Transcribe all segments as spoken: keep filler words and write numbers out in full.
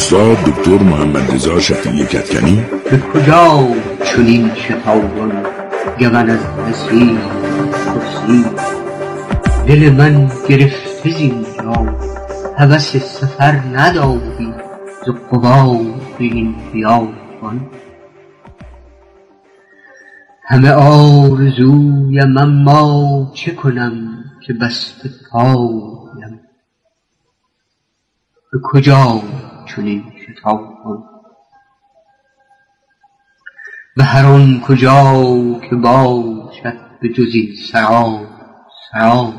استاد دکتر محمد رضا شفیعی کدکنی. به کجا چنین شتابان گمن از نسیم پرسی، دل من گرفته زینجا هوس سفر نداری ز قباد این بیابان. همه آرزویم اما چه کنم که بسته پایم، به کجا چنین شتابان. به هر آن کجا که باشد به جز این سرا سرا.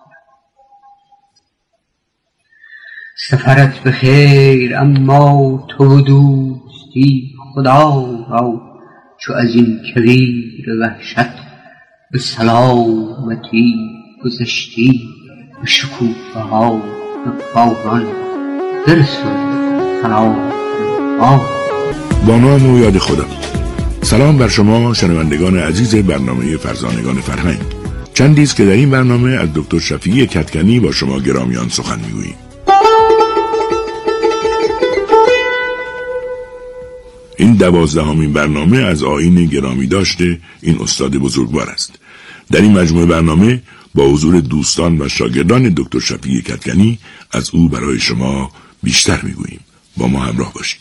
سفرت به خیر اما تو دوستی خدا را، چو از این کویر وحشت به سلامتی گذشتی، به شکوفه ها به باغان برسون سلام آه. با نام و یاد خدا. سلام بر شما شنوندگان عزیز برنامه فرزانگان فرهنگ. چندی است که در این برنامه از دکتر شفیعی کدکنی با شما گرامیان سخن میگوییم. این دوازدهمین برنامه از آیین گرامی داشته این استاد بزرگوار است. در این مجموعه برنامه با حضور دوستان و شاگردان دکتر شفیعی کدکنی از او برای شما بیشتر میگوییم. با ما همراه باشید.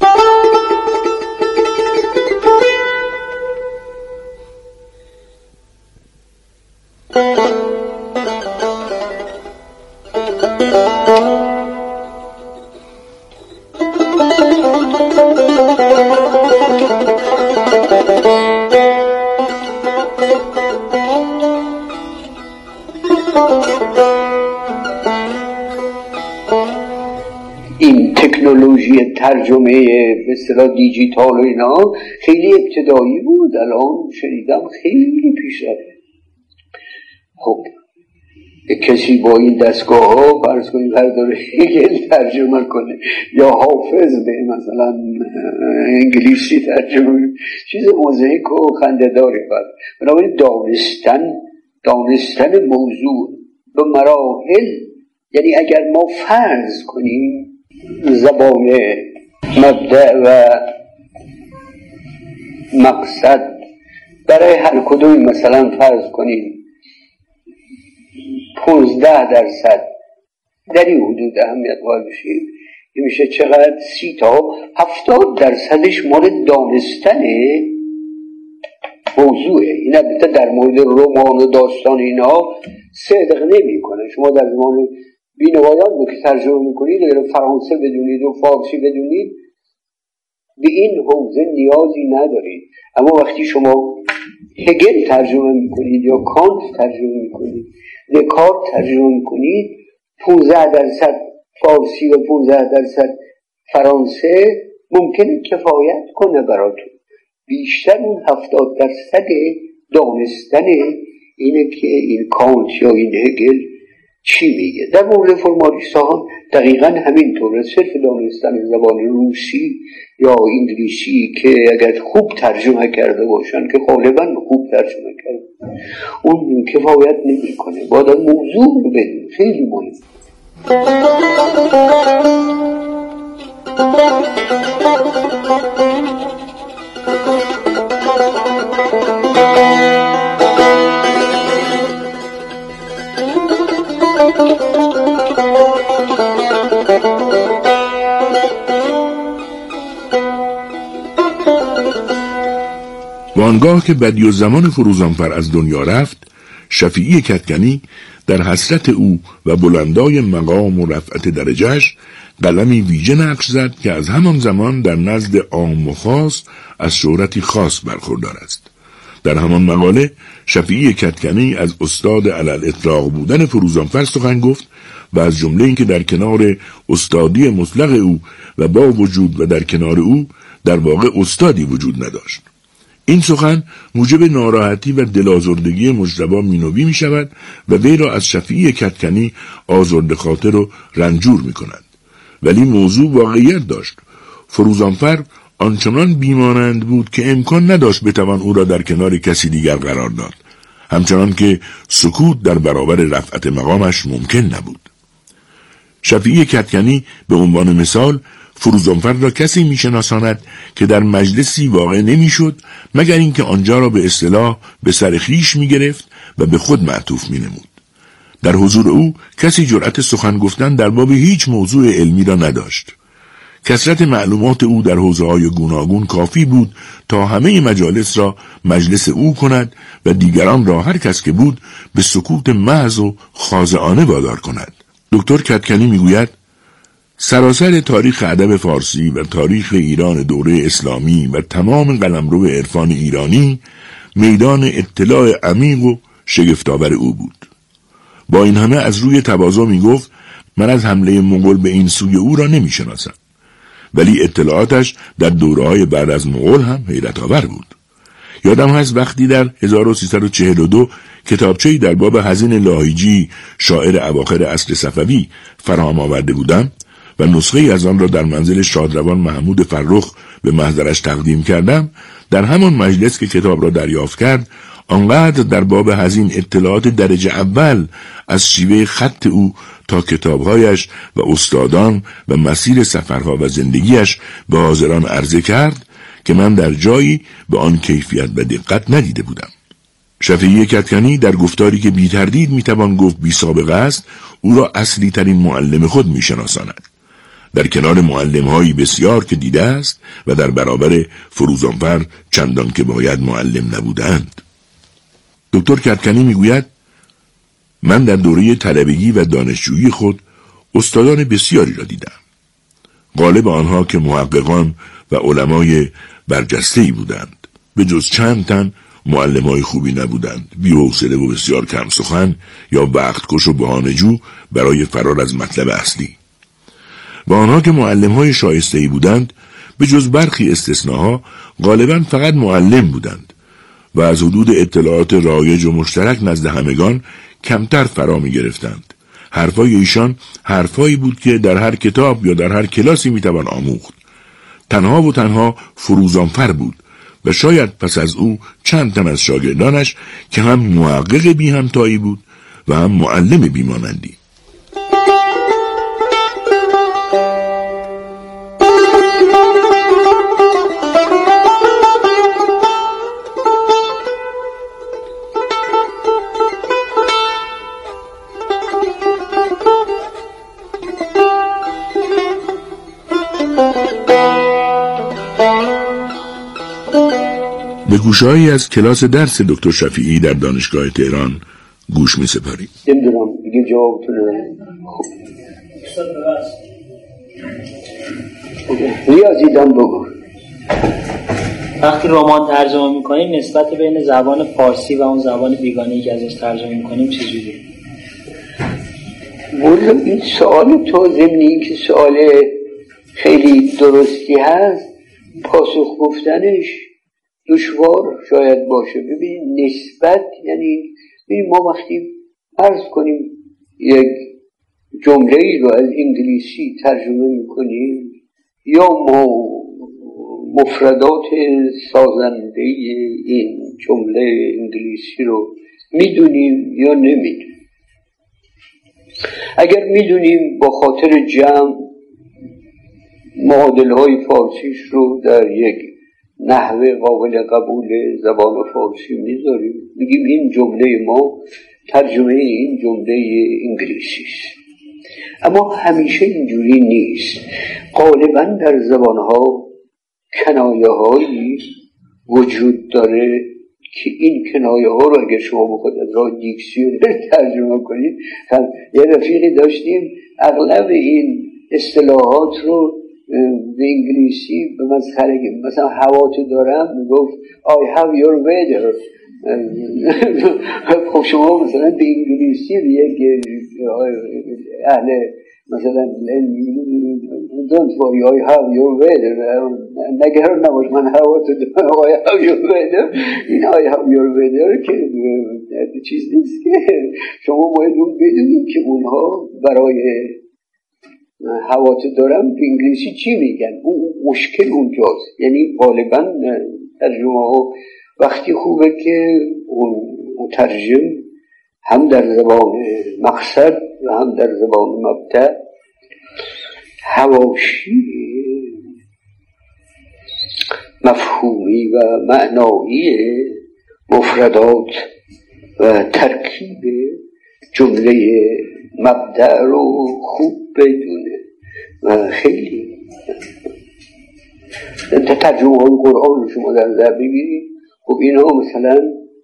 این تکنولوژی ترجمه به اصطلاح دیجیتال و اینا خیلی ابتدایی بود، الان شنیدم خیلی پیشرفته. خب کسی با این دستگاه ها فرض کنید برداره هگل ترجمه کنه یا حافظ به مثلا انگلیسی ترجمه، چیز موزیک و خنده داره. بنابراین دانستن دانستن موضوع به مراحل، یعنی اگر ما فرض کنیم زبان مبدأ و مقصد برای هر کدوم مثلا فرض کنیم پونزده درصد در این حدود اهمیت قائل بشیم، این میشه چقدر؟ سی تا هفتاد درصدش مال دانستن موضوعه. این البته در مورد رمان و داستان اینا صدق نمی کنه. شما در زمان بینوایان رو که ترجمه میکنید اگر فرانسه بدونید و فارسی بدونید به این حوزه نیازی ندارید، اما وقتی شما هگل ترجمه میکنید یا کانت ترجمه میکنید، دکارت ترجمه میکنید، پونزده درصد فارسی و پونزده درصد فرانسه ممکنه کفایت کنه براتون. بیشتر اون هفتاد درصد دانستن اینه که این کانت یا این هگل چی میگه. در مورد فرمالیست ها دقیقا همینطوره. صرف دانستن زبان روسی یا انگلیسی که اگر خوب ترجمه کرده باشن که غالبا خوب ترجمه کرده اون کفایت نمی کنه. باید موضوع رو بدون. خیلی مهم. وانگاه که بدیعالزمان فروزانفر از دنیا رفت، شفیعی کدکنی در حسرت او و بلندای مقام و رفعت درجهش قلمی ویژه نقش زد که از همان زمان در نزد عام و خاص از شهرتی خاص برخوردار است. در همان مقاله شفیعی کدکنی از استاد علی الاطلاق بودن فروزانفر سخن گفت و از جمله این که در کنار استادی مطلق او و با وجود و در کنار او در واقع استادی وجود نداشت. این سخن موجب ناراحتی و دلازردگی مجتبی مینوی می شود و وی را از شفیعی کدکنی آزرده خاطر و رنجور می کند. ولی موضوع واقعیت داشت. فروزانفر آنچنان بیمانند بود که امکان نداشت بتوان او را در کنار کسی دیگر قرار داد، همچنان که سکوت در برابر رفعت مقامش ممکن نبود. شفیعی کدکنی به عنوان مثال فروزانفر را کسی میشناساند که در مجلسی واقع نمیشد مگر اینکه آنجا را به اصطلاح به سر خویش میگرفت و به خود معطوف مینمود. در حضور او کسی جرأت سخن گفتن در باب هیچ موضوع علمی را نداشت. کثرت معلومات او در حوزه‌های گوناگون کافی بود تا همه مجالس را مجلس او کند و دیگران را هر کس که بود به سکوت محض و خاضعانه وادار کند. دکتر کدکنی میگوید سراسر تاریخ ادب فارسی و تاریخ ایران دوره اسلامی و تمام قلمرو عرفان ایرانی میدان اطلاع عمیق و شگفت‌آور او بود. با این همه از روی تواضع میگفت من از حمله مغول به این سوی او را نمیشناسم، ولی اطلاعاتش در دوره‌های بعد از مغول هم حیرت آور بود. یادم هست وقتی در هزار و سیصد و چهل و دو کتابچه‌ای در باب حزین لاهیجی شاعر اواخر عصر صفوی فراهم آورده بودم و نسخه‌ای از آن را در منزل شادروان محمود فرخ به محضرش تقدیم کردم، در همان مجلس که کتاب را دریافت کرد آنقدر در باب حزین اطلاعات درجه اول از شیوه خط او تا کتابهایش و استادان و مسیر سفرها و زندگیش به حاضران عرضه کرد که من در جایی به آن کیفیت و دقت ندیده بودم. شفیعی کدکنی در گفتاری که بی تردید می توان گفت بی سابقه است او را اصلی ترین معلم خود می شناساند، در کنار معلم‌هایی بسیار که دیده است و در برابر فروزانفر چندان که باید معلم نبودند. دکتر کدکنی میگوید من در دوره طلبگی و دانشجویی خود استادان بسیاری را دیدم. غالب آنها که محققان و علمای برجسته‌ای بودند، به جز چند تن معلمای خوبی نبودند، بی‌حوصله و بسیار کم سخن یا وقتکش و بهانه‌جو برای فرار از مطلب اصلی. و آنها که معلم‌های شایسته‌ای بودند، به جز برخی استثناها غالباً فقط معلم بودند و از حدود اطلاعات رایج و مشترک نزد همگان کمتر فرا می گرفتند. حرفای ایشان حرفایی بود که در هر کتاب یا در هر کلاسی می توان آموخت. تنها و تنها فروزانفر بود و شاید پس از او چند تن از شاگردانش که هم محقق بی همتایی بود و هم معلم بیمانندی. به گوشه‌هایی از کلاس درس دکتر شفیعی در دانشگاه تهران گوش می سپاریم. نمیدونم دیگه جوابتون ریاضیدان بگو. وقتی رمان ترجمه میکنیم نسبت بین زبان فارسی و اون زبان بیگانه‌ای که ازش ترجمه میکنیم چجوریه؟ والا این سوال تو ضمن این که سوال خیلی درستی هست پاسخ گفتنش دشوار شاید باشه. ببین نسبت یعنی ببین ما وقتی عرض کنیم یک جمله ای رو از انگلیسی ترجمه میکنیم یا ما مفردات سازنده این جمله انگلیسی رو میدونیم یا نمیدونیم. اگر میدونیم با خاطر جمع معادل های فارسیش رو در یک نحوه قابل قبول زبان فارسی میذاریم، میگیم این جمله ما ترجمه این جمله انگلیسی است. اما همیشه اینجوری نیست. غالبا در زبانها کنایه هایی وجود داره که این کنایه ها رو اگر شما بخواید از راه دیکسیونر ترجمه کنید، یه رفیقی داشتیم اغلب این اصطلاحات رو به انگلیسی به مسخره مثلا هوا تو دارم میگفت I have your weather. خب شما مثلا به انگلیسی یک اهل مثلا don't worry I have your weather نگران نباش من هوا تو دارم I have your weather. این I have your weather که چیز نیست که شما باید اون بدونید که اونها برای هوا تو دارم به انگلیسی چی میگن. اون مشکل اونجاست. یعنی غالبا ترجمه ها وقتی خوبه که اون مترجم هم در زبان مقصد و هم در زبان مبدأ حواشی مفهومی و معنایی مفردات و ترکیب جمله مبدأ رو خوب بدونه و خیلی ترجمه های قرآن رو شما در نظر بگیرید. خب اینها مثلا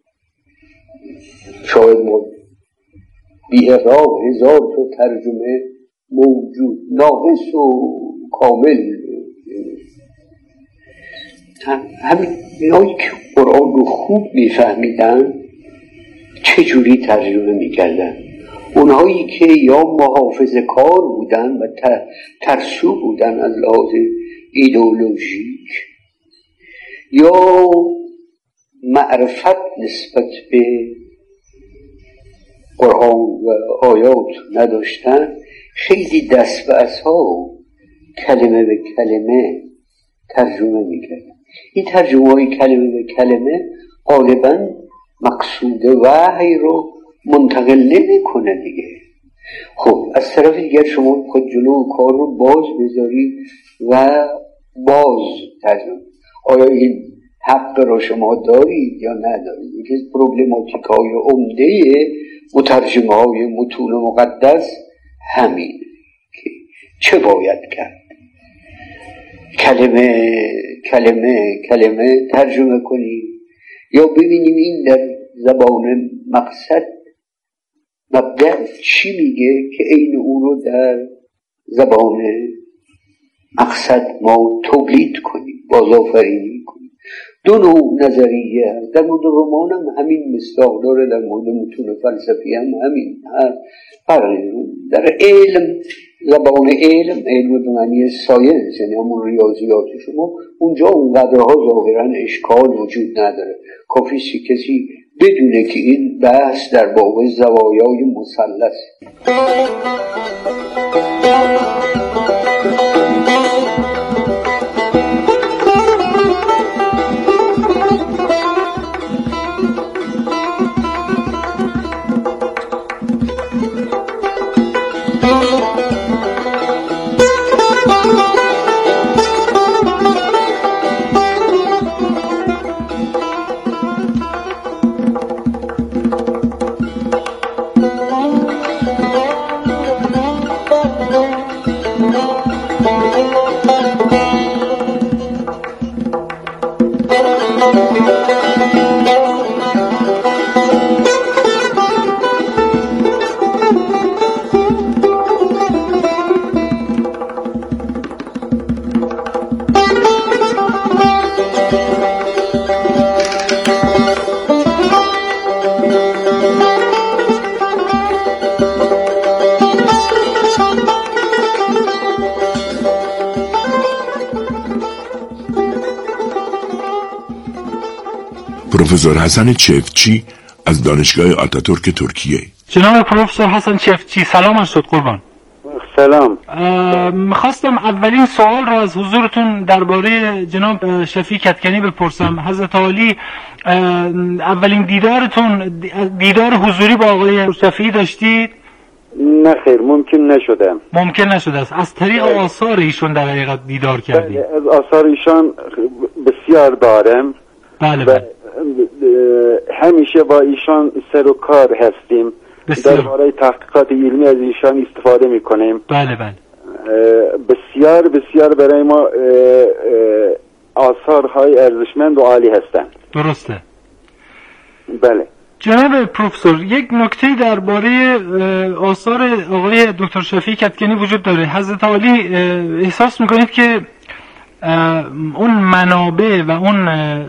شاید ما بی اغراق هزار تا ترجمه موجود ناقص و کامل، همین اینهایی که قرآن رو خوب میفهمیدن چجوری ترجمه میکردن؟ اونهایی که یا محافظه کار بودن و ترسو بودن از لحاظ ایدئولوژیک، یا معرفت نسبت به قرآن و آیات نداشتن، خیلی دست به عصا کلمه به کلمه ترجمه میکردن. این ترجمه های کلمه به کلمه غالبا مقصود وحی رو منتقل نمی کنه دیگه. خب از طرف دیگر شما خود جلو کار رو باز بذارید و باز ترجمه. آیا این حق رو شما دارید یا ندارید؟ یکی از پروبلماتیک های عمده مترجمه های متون مقدس همین که چه باید کرد؟ کلمه کلمه کلمه ترجمه کنید یا ببینیم این در زبان مقصد مبدأ چی میگه که این اون رو در زبان مقصد ما تولید کنیم، بازآفرینی کنیم. دو نوع نظریه هست. در مورد رمان هم همین مصداق داره، در مورد متون فلسفی هم همین هست. در علم، زبان علم، علم به معنی ساینس، یعنی همون ریاضیات شما، اونجا اونقدرها ظاهرا اشکال وجود نداره. کافیه کسی بدونه که این بحث در باب زوایای مثلث. پروفسور حسن چفتچی از دانشگاه آتاتورک ترکیه. جناب پروفسور حسن چفتچی، سلام شد قربان. سلام. میخواستم اولین سوال را از حضورتون درباره جناب شفیع کدکنی بپرسم. حضرت عالی اولین دیدارتون دیدار حضوری با آقای شفیع داشتید؟ نه خیر، ممکن نشده. ممکن نشده است. از طریق آثار ایشون در حقیقت دیدار کردید؟ از آثار ایشان بسیار دارم. بله بله. همیشه با ایشان سر و کار هستیم. درباره تحقیقات علمی از ایشان استفاده میکنیم. بله بله. بسیار بسیار برای ما آثارهای ارزشمند و عالی هستند. درسته. بله. جناب پروفسور، یک نکته درباره آثار آقای دکتر شفیع کدکنی وجود داره. حضرت عالی احساس میکنید که اون منابع و اون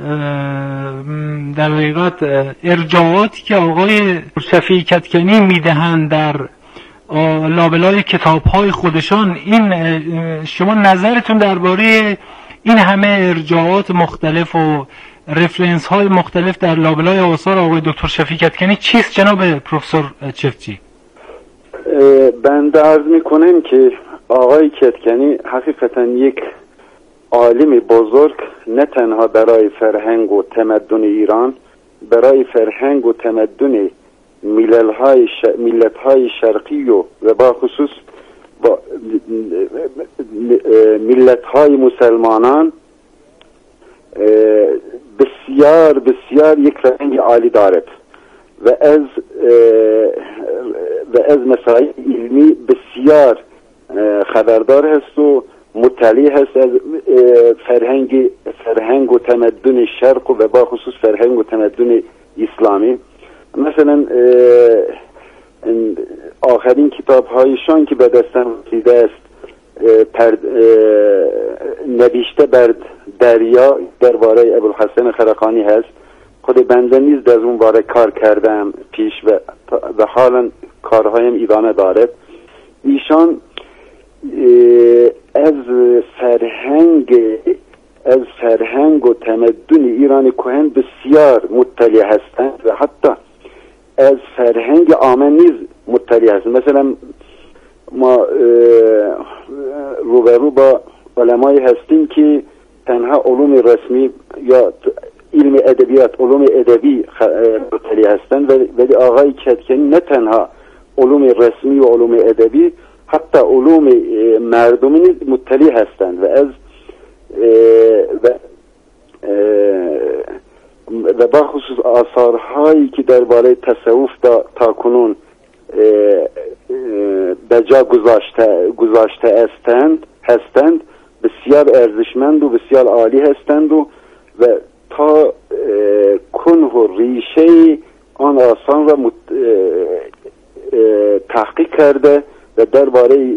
در حقیقت ارجاعاتی که آقای شفیع کدکنی میدهند در لابلای کتاب‌های خودشان، این شما نظرتون درباره این همه ارجاعات مختلف و رفرنس های مختلف در لابلای آثار آقای دکتر شفیع کدکنی چیست جناب پروفسور چفتچی؟ بنده عرض میکنم که آقای کدکنی حقیقتا یک عالم بزرگ نه تنها برای فرهنگ و تمدن ایران، برای فرهنگ و تمدن ملت‌های ش... ملت‌های شرقی و و با خصوص با ملت‌های مسلمانان بسیار بسیار یک فرهنگ عالی دارد و از و از مسائل علمی بسیار خبردار هست و مطلع هست از فرهنگ فرهنگ و تمدن شرق و با خصوص فرهنگ و تمدن اسلامی. مثلا آخرین کتاب هایشان که به دستم رسیده است نوشته بر دریا درباره ابوالحسن خرقانی هست. خود بنده نیز در اون باره کار کردم پیش و, و حالا کارهایم ادامه دارد. ایشان از فرهنگ از فرهنگ و تمدن ایران کهن بسیار مطلع هستند و حتی از فرهنگ عامه نیز مطلع هستند. مثلا ما روبرو با علمایی هستیم که تنها علوم رسمی یا علم ادبیات علوم ادبی مطلع هستند، ولی آقای کدکنی نه تنها علوم رسمی و علوم ادبی حتی علوم مردمی نیز مطلع هستند و از و و با خصوص آثارهایی که درباره تصوف تا, تا کنون به جا گذاشته گذاشته هستند هستند بسیار ارزشمند و بسیار عالی هستند و, و تا کنه و ریشه آن آثار را مت... تحقیق کرده و درباره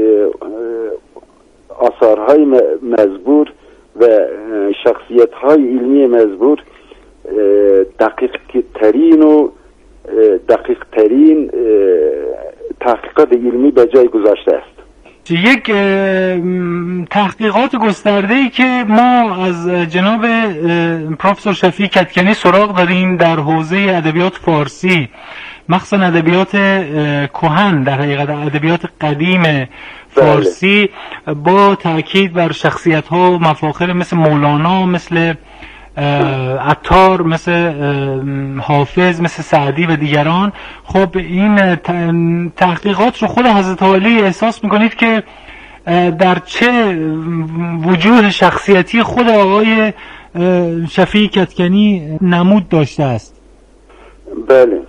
آثارهای مزبور و شخصیت‌های علمی مزبور دقیق ترین و دقیق ترین تحقیقات علمی به جای گذاشته است. یک تحقیقات گسترده‌ای که ما از جناب پروفسور شفیع کدکنی سراغ داریم در حوزه ادبیات فارسی، مخصوصا ادبیات کهن، در حقیقت ادبیات قدیم فارسی، با تاکید بر شخصیت‌ها و مفاخر مثل مولانا، مثل عطار، مثل حافظ، مثل سعدی و دیگران. خب این تحقیقات رو خود حضرت عالی احساس میکنید که در چه وجوه شخصیتی خود آقای شفیع کدکنی نمود داشته است؟ بله،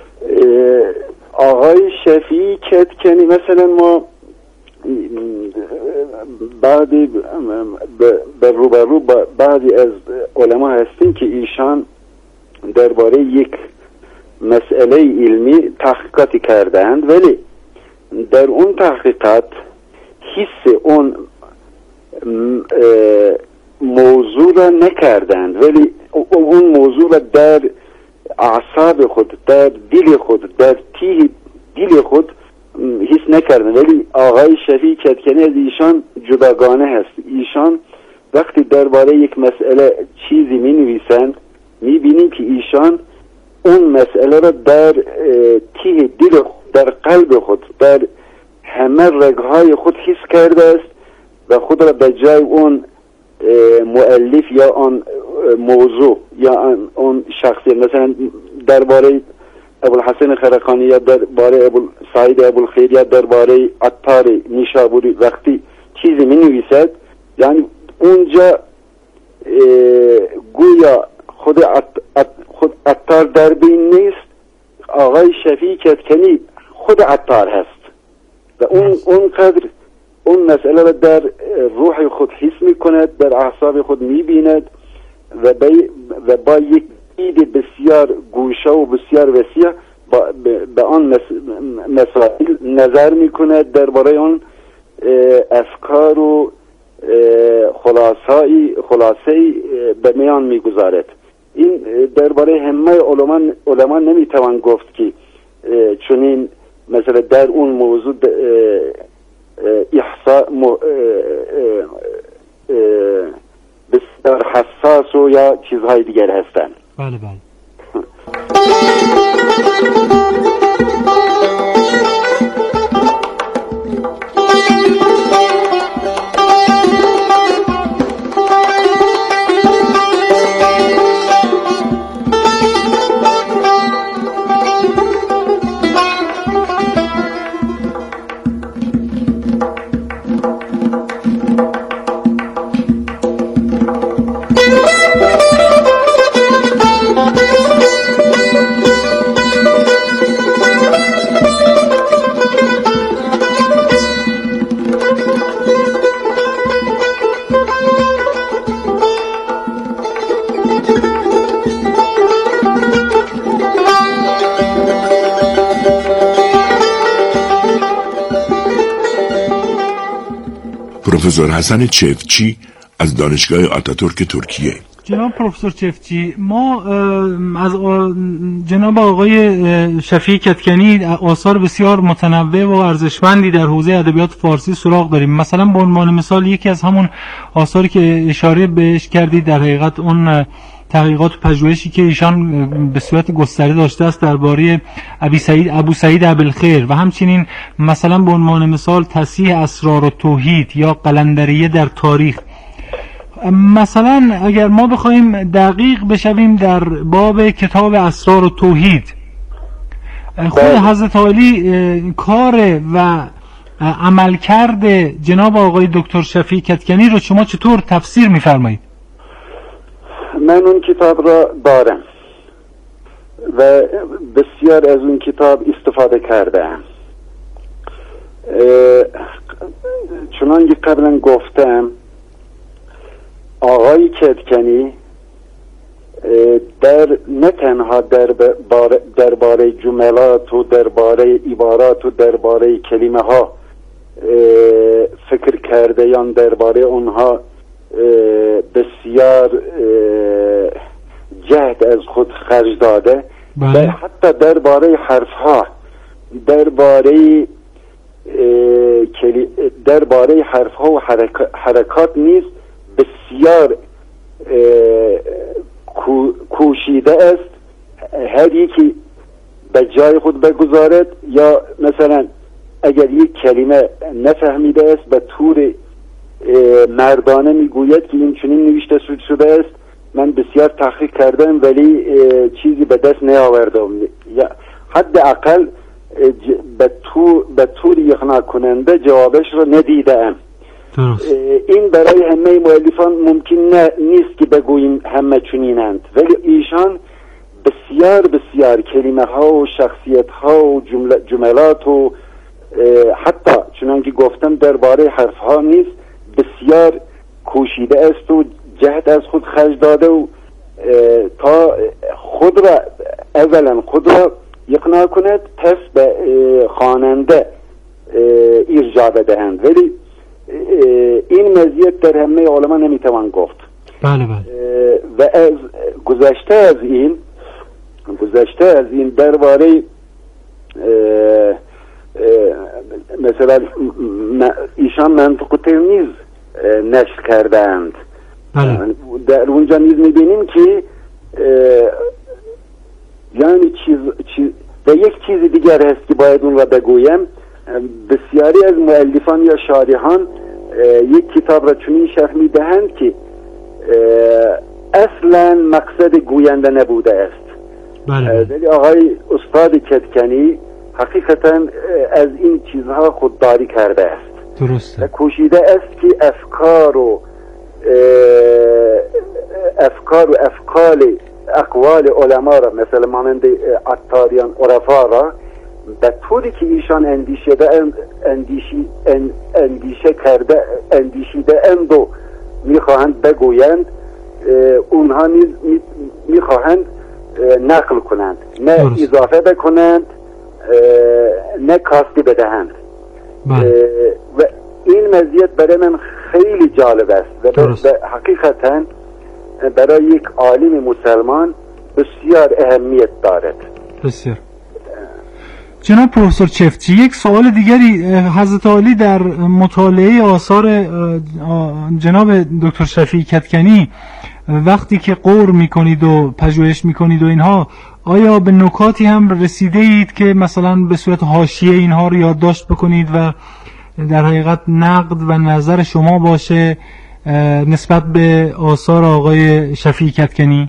آقای شفیع کدکنی مثلا ما بعدی به روبرو با بعضی از علما هستیم که ایشان درباره یک مسئله علمی تحقیقاتی کردند، ولی در اون تحقیقات حس اون موضوع را نکردند، ولی اون موضوع را در اعصاب خود، در دل خود، در تیه دل خود حس نکردن. ولی آقای شفیع کدکنی از ایشان جداگانه هست. ایشان وقتی درباره یک مسئله چیزی می نویسند می بینیم که ایشان اون مسئله را در تیه دل خود، در قلب خود، در همه رگهای خود حس کرده است و خود را به جای اون مؤلف یا اون موضوع یا اون شخصیت، مثلا درباره ابوالحسن خرقانی یا درباره ابو سعید ابوالخیر یا درباره عطار نیشابوری وقتی چیزی می نویسد، یعنی اونجا گویا خود خود عطار در بین نیست، آقای شفیع کدکنی خود عطار هست و اون اونقدر اون مسئله را در روح خود حس می کند، در اعصاب خود می بیند و با, و با یک دید بسیار گوشه و بسیار وسیع به آن مسائل نظر می کند، درباره آن افکار و خلاصه‌ای خلاصه‌ای به میان می گذارد. این درباره همه علما علما نمی توان گفت که چنین مثلا در اون موضوع احساس بسیار حساس و یا چیزهای دیگر هستند. بله بله. پروفسور حسن چفتچی از دانشگاه آتاتورک ترکیه. جناب پروفسور چفتچی، ما از جناب آقای شفیع کدکنی آثار بسیار متنوع و ارزشمندی در حوزه ادبیات فارسی سراغ داریم. مثلا به عنوان مثال یکی از همون آثاری که اشاره بهش کردید در حقیقت اون تحقیقات و پژوهشی که ایشان به صورت گسترده داشته است درباره ابی سعید ابو سعید ابوالخیر و همچنین مثلا به عنوان مثال تصحیح اسرار و توحید یا قلندریه در تاریخ. مثلا اگر ما بخوایم دقیق بشویم در باب کتاب اسرار و توحید، خود حضرت عالی کار و عملکرد جناب آقای دکتر شفیع کدکنی رو شما چطور تفسیر می‌فرمایید؟ من اون کتاب را دارم و بسیار از اون کتاب استفاده کردم. چنانکه قبلا گفتم آقای کدکنی در نه تنها درباره درباره جملات و درباره عبارات و درباره کلمه ها فکر کرده یا درباره اونها بسیار جهد از خود خرج داده، و حتی درباره حرف ها درباره درباره حرف ها و حرکات نیز بسیار کوشیده است هر یکی به جای خود بگذارد، یا مثلا اگر یک کلمه نفهمیده است به طور مردانه میگوید که این چنین نوشته شده است، من بسیار تحقیق کردم ولی چیزی به دست نیاوردم، یا حداقل به طور به طور اقناع کننده جوابش را ندیدم. این برای همه مؤلفان ممکن نه نیست که بگوییم همه چنینند، ولی ایشان بسیار بسیار کلمه ها و شخصیت ها و جملات و حتی چنانکه گفتم درباره حرف ها نیست بسیار کوشیده است و جهد از خود خرج داده و تا خود را اولا خود را اقناع کند پس به خواننده ارجاع بدهند، ولی این مزیت در همه علما نمیتوان گفت. بله بله. و از گذشته از این گذشته از این درباره مثلا ایشان منطق تمیز نشر کردند. بله. در اونجا نیز میبینیم که یعنی چیز, چیز و یک چیز دیگر هست که باید اون را بگویم، بسیاری از مؤلفان یا شارحان یک کتاب را چنین شرح میدهند که اصلا مقصد گوینده نبوده است. بله. ولی آقای استاد کدکنی حقیقتا از این چیزها خودداری کرده است. درسته. و کوشیده است که افکار و افکار و افکال اقوال علما را مثل مانند عطاریان عرفا را به طوری که ایشان اندیشیده اندیشی اندیشه کرده اندیشیده اند و میخواهند بگویند، اونها نیز میخواهند نقل کنند، نه درست. اضافه بکنند نه کاستی بدهند. و این مزیت برای من خیلی جالب است و حقیقتا برای یک عالم مسلمان بسیار اهمیت دارد. بسیار. جناب پروفسور چفتچی، یک سوال دیگری، حضرت عالی در مطالعه آثار جناب دکتر شفیع کدکنی وقتی که غور میکنید و پژوهش میکنید و اینها، آیا به نکاتی هم رسیده اید که مثلا به صورت حاشیه اینها رو یادداشت بکنید و در حقیقت نقد و نظر شما باشه نسبت به آثار آقای شفیع کدکنی؟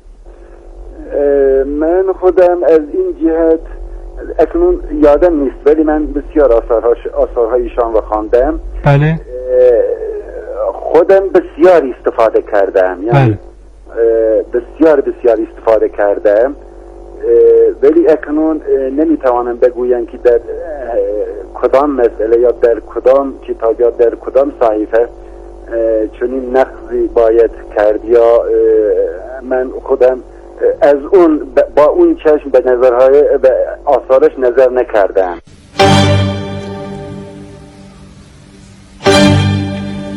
من خودم از این جهت اکنون یادم نیست، ولی من بسیار آثارهاش آثارهایشان رو خواندم. بله. خودم بسیار استفاده کردم، یعنی بله. بسیار بسیار استفاده کردم، ولی اکنون نمیتوانم بگویم که در کدام مسئله یا در کدام کتاب یا در کدام صحیفه چنین نقضی باید کرد، یا من خودم از اون با اون چشم به نظرهای به آثارش نظر نکردم.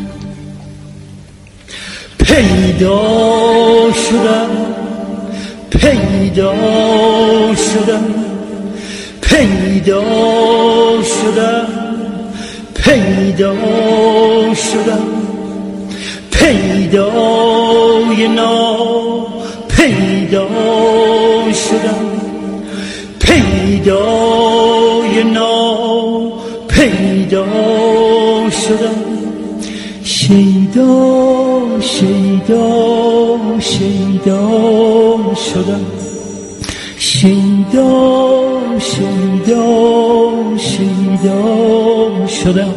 پیدا شدم پیدا شدم پیدا شدم پیدا شدم پیدای نا پیدا شدم پیدای نا پیدا شدم شیدا شیدا شیدا شدم شیدا شیدا شیدا شدم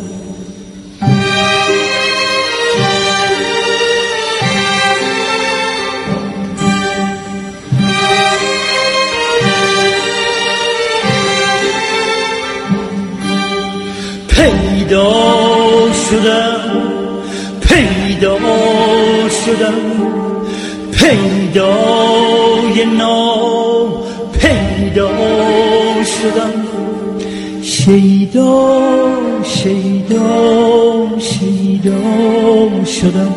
پیدا شدم پیدا شدم پیدای نا پیدا شدم شیدا شیدا شیدا شدم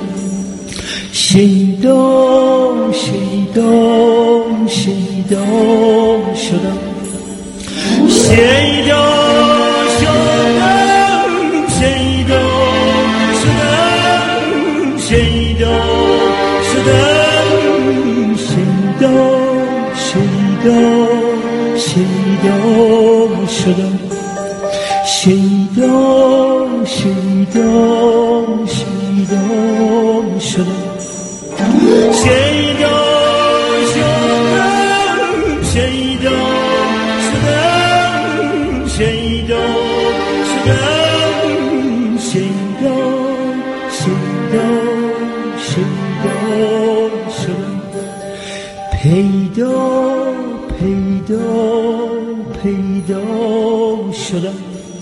شیدا شیدا شیدا شدم شیدا شیدا شدم شیدا شیدا شیدا شدم شیدا شیدا شیدا شدم شیدا شدم شیدا شدم شیدا شدم شیدا شیدا شیدا شدم پیدا پیدا پیدا شدم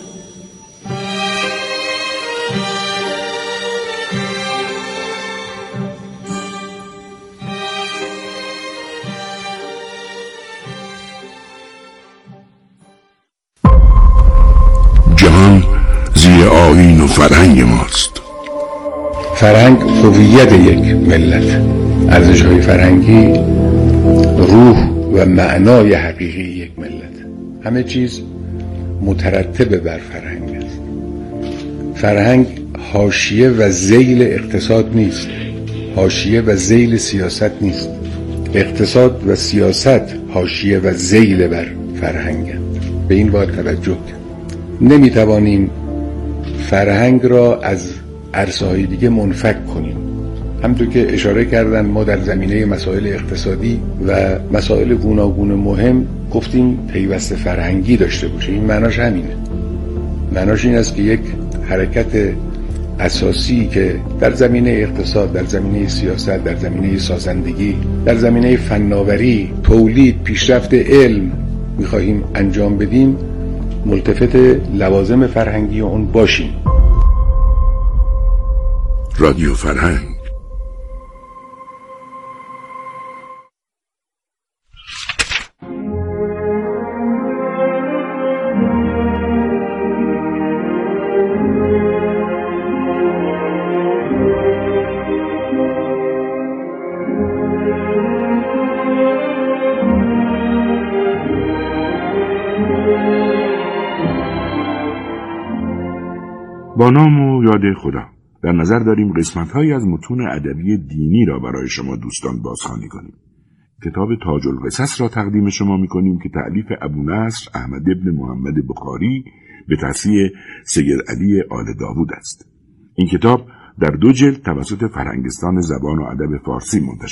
جهان زیر آیین و فرهنگ ماست. فرهنگ هویت یک ملت، ارزش‌های فرهنگی روح و معنای حقیقی یک ملت. همه چیز مترتب بر فرهنگ است. فرهنگ حاشیه و ذیل اقتصاد نیست، حاشیه و ذیل سیاست نیست. اقتصاد و سیاست حاشیه و ذیل بر فرهنگ. به این باید توجه کرد. نمیتوانیم فرهنگ را از عرصه‌های دیگه منفک کنیم. همونطور که اشاره کردن ما در زمینه مسائل اقتصادی و مسائل گوناگون مهم گفتیم پیوست فرهنگی داشته باشه. این معناش همینه. معناش این است که یک حرکت اساسی که در زمینه اقتصاد، در زمینه سیاست، در زمینه سازندگی، در زمینه فناوری، تولید، پیشرفت علم می‌خواهیم انجام بدیم، ملتفت لوازم فرهنگی اون باشیم. رادیو فرهنگ. با نام و یاد خدا در نظر داریم قسمت‌هایی از متون ادبی دینی را برای شما دوستان بازخوانی کنیم. کتاب تاج القصص را تقدیم شما می‌کنیم که تألیف ابونصر احمد ابن محمد بخاری به تصحیح سید علی آل داوود است. این کتاب در دو جلد توسط فرهنگستان زبان و ادب فارسی منتشر